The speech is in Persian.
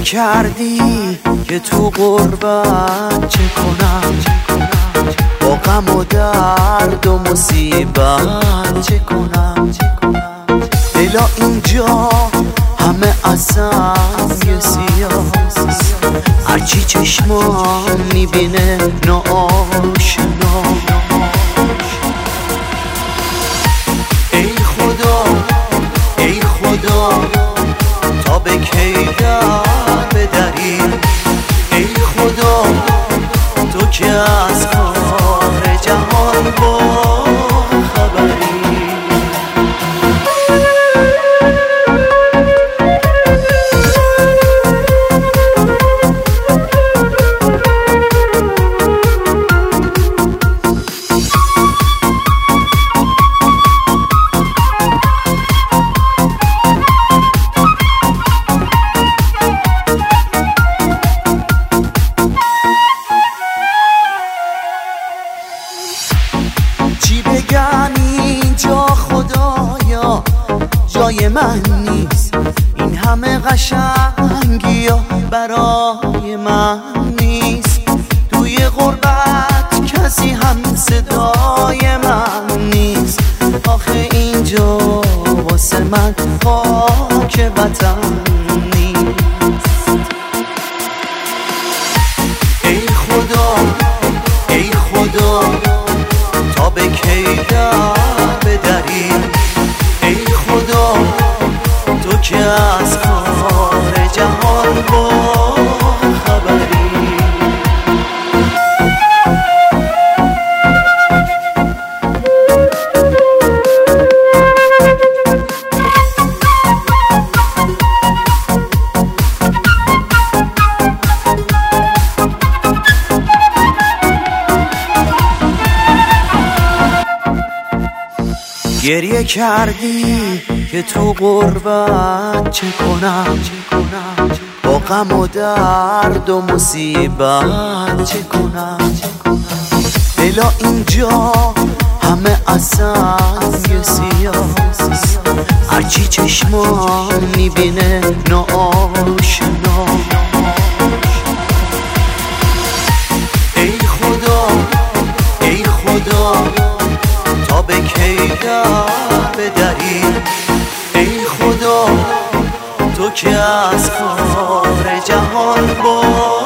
کردی که تو غربت چه کنم، با غم و درد و مصیبت چه کنم. دلا اینجا همه اصلا یه سیاست، هرچی چشمان میبینه ناآشنا. ای خدا ای خدا تا به کی در بدری، ای خدا تو که از کار جهان با خبری. چی بگم اینجا خدایا جای من نیست، این همه قشنگی ها برای من نیست. توی غربت کسی هم صدای من نیست، آخه اینجا واسه من خاک وطن نیست. ای خدا ای خدا تا به کی در بدری، ای خدا تو که از کار جهان با خبری. گریه کردی که تو غربت چه کنم، با غم و درد و مصیبت چه کنم. دلا اینجا همه اصلا یه سیاست، هرچی چشمان میبینه ناآشنا. ای خدا ای خدا تا به کی در بدری، ای خدا تو که از کار جهان با